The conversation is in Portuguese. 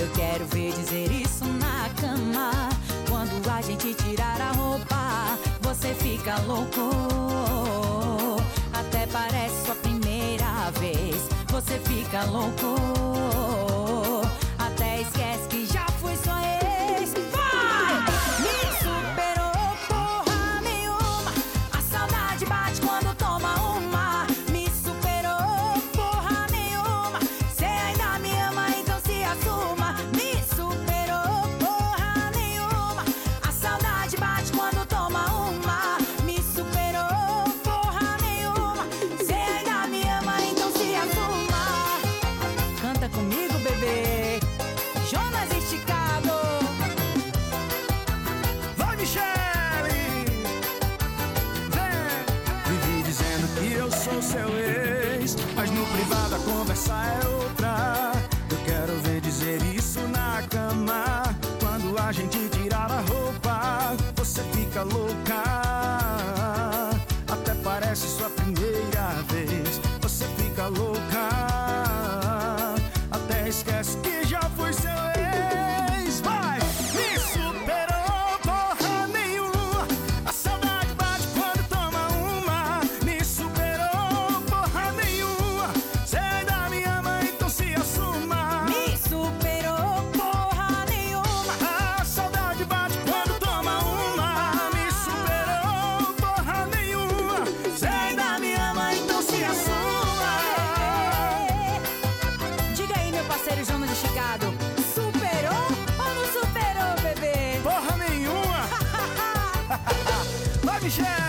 Eu quero ver dizer isso na cama. Quando a gente tirar a roupa, você fica louco. Até parece sua primeira vez. Você fica louco. Até esquece que já fui sua ex. Vai! Me superou porra nenhuma. A saudade bate quando toma uma. Me superou porra nenhuma. Cê ainda me ama, então se assuma. Me superou porra nenhuma. A saudade bate quando toma uma. Me superou porra nenhuma. Cê ainda me ama, então se assuma. Canta comigo, bebê. Jonas Esticado. Vai, Michele! Vem! Vivi dizendo que eu sou seu ex, mas no privado a conversa é outra. Eu quero ver dizer isso na cama. Quando a gente tirar a roupa, você fica louca. Até parece sua primeira vez. Você fica louca. Até esquece que já foi seu ex. Vai! Me superou porra nenhuma. A saudade bate quando toma uma. Me superou porra nenhuma. Cê ainda me ama, então se assuma. Me superou porra nenhuma. A saudade bate quando toma uma. Me superou porra nenhuma. Cê ainda me ama, então se assuma. Diga aí, meu parceiro Jonas Esticado. Superou ou não superou, bebê? Porra nenhuma. Vai, Michele!